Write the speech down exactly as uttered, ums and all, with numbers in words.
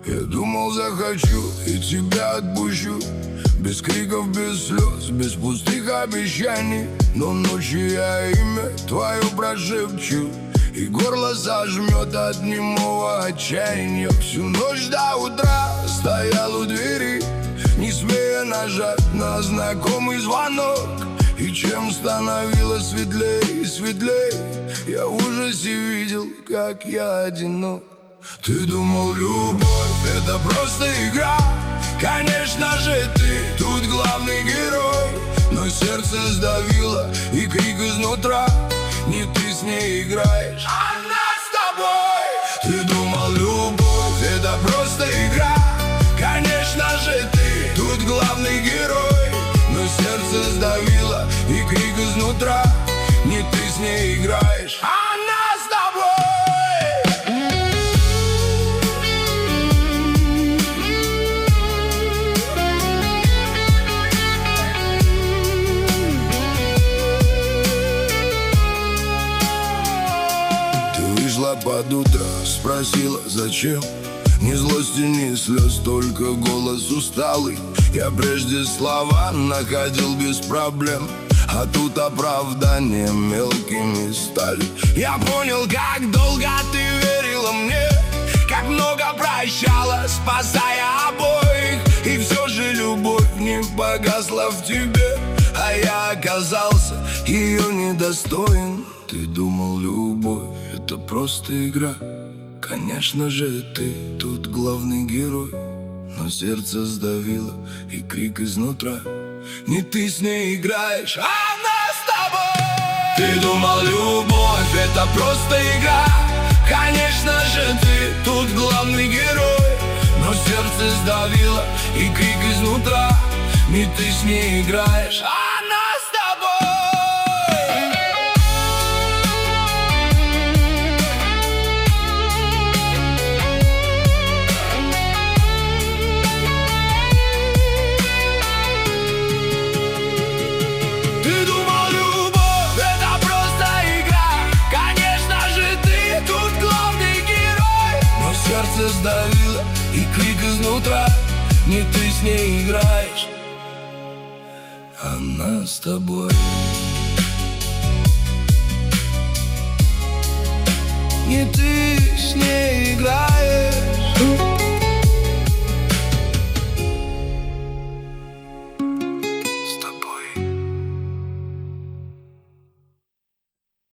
Я думал, захочу и тебя отпущу, без криков, без слез, без пустых обещаний. Но ночью я имя твое прошепчу, и горло сожмет от немого отчаяния. Всю ночь до утра стоял у двери, не смея нажать на знакомый звонок. И чем становилось светлей и светлей, я в ужасе видел, как я одинок. Ты думал, любовь — это просто игра, конечно же ты тут главный герой. Но сердце сдавило и крик изнутра: не ты с ней играешь, она с тобой. Ты думал, любовь — это просто игра, конечно же ты тут главный герой. Но сердце сдавило и крик изнутра: не ты с ней играешь, она с тобой. Под утро спросила, зачем. Ни злости, ни слез, только голос усталый. Я прежде слова находил без проблем, а тут оправдания мелкими стали. Я понял, как долго ты верила мне, как много прощала, спасая обоих. И все же любовь не погасла в тебе, а я оказался ее недостоин. Ты думал, любовь — это просто игра, конечно же ты тут главный герой. Но сердце сдавило и крик изнутра: не ты с ней играешь, она с тобой. Ты думал, любовь — это просто игра, конечно же ты тут главный герой. Но сердце сдавило и крик изнутра: не ты с ней играешь, она с тобой. Сердце сдавило и крик изнутра: не ты с ней играешь, она с тобой. Не ты с ней играешь.